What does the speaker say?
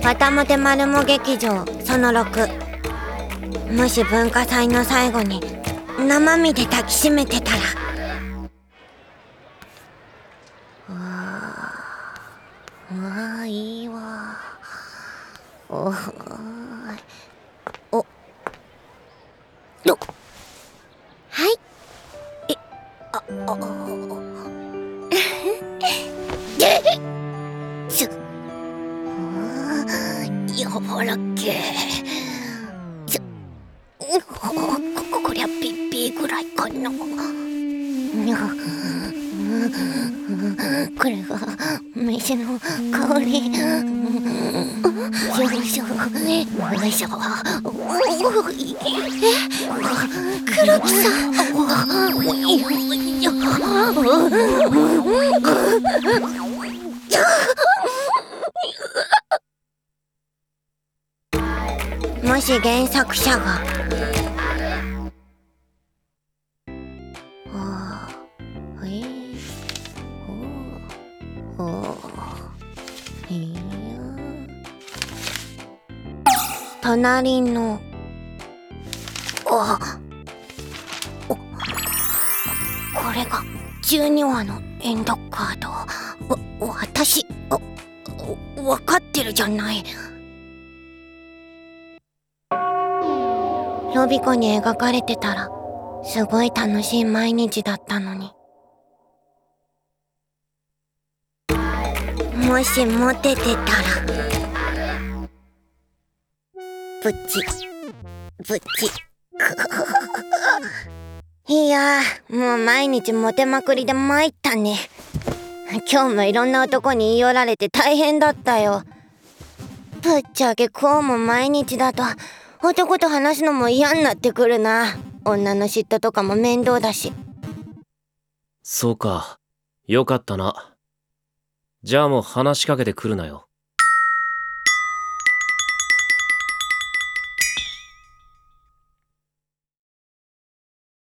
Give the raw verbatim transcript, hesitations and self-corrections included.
ファタモテマルモ劇場そのろく。もし文化祭の最後に生身で抱きしめてたら。うわーうわーいいわー。おーおどはいえああちょやばらっけちょここりゃピッピーぐらいかな。これが飯の香り。よいしょよいしょ。え黒木さん。もし原作者がああえおおいや隣のあおこれがじゅうにわのエンドカード。わ私わ分かってるじゃない。ロビコに描かれてたらすごい楽しい毎日だったのに。もしモテてたらブチブチいやーもう毎日モテまくりで参ったね。今日もいろんな男に言い寄られて大変だったよ。ぶっちゃけこうも毎日だと男と話すのも嫌になってくるな。女の嫉妬とかも面倒だし。 そうか、よかったな。じゃあもう話しかけてくるなよ。